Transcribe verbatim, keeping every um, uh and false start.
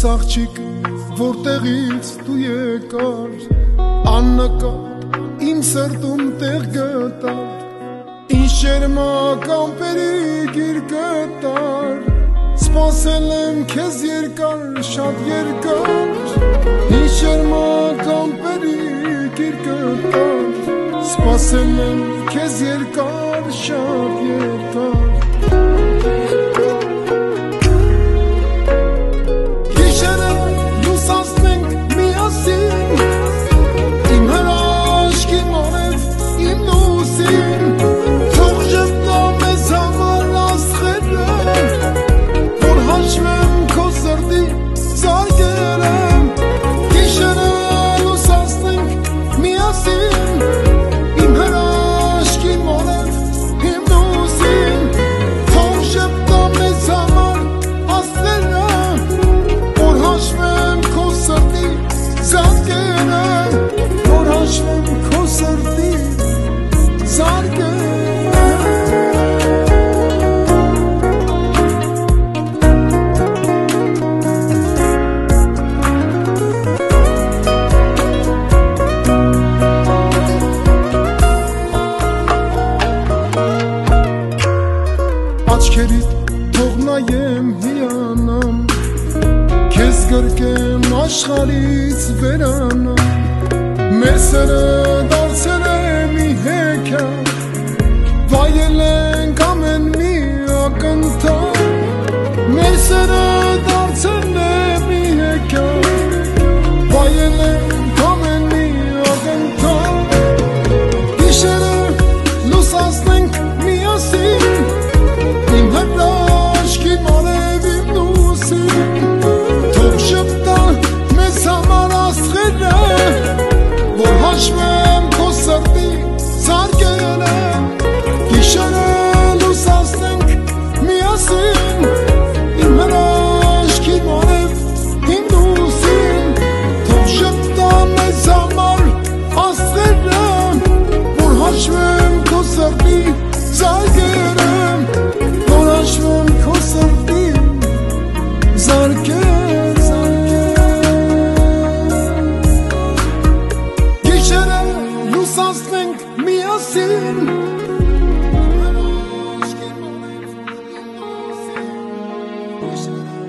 աղջիկ, որտեղից դու եկար, աննկատ իմ սրտում տեղ գտար, ինչ շերմակ ամպերի գիր գտար, սպասել եմ քեզ երկար, շատ երկար, ինչ շերմակ ամպերի գիր գտար, սպասել եմ քեզ երկար, շատ երկար. Աչքերիդ թող նայեմ հիանամ, քեզ գրկեմ աշխարհից վերանամ, մեր սերը դարձել է մի հեքիաթ, վայել ենք ամեն մի ակնթարթ, մեր սերը դարձել է մի հեքիաթ, վայել ենք ամեն մի ակնթարթ, գիշերը լուսացնենք միասին, Հաշվեմ քո սրտի զարկերը, գիշերը լուսացնենք միասին, իմ հրաշքի մարև իմ լուսին, թող շպտա մեզ համար աստղերը, որ հաշվեմ քո սրտի զարկերը, որ հաշվեմ քո սրտի զարկերը. Լուսացնենք միասին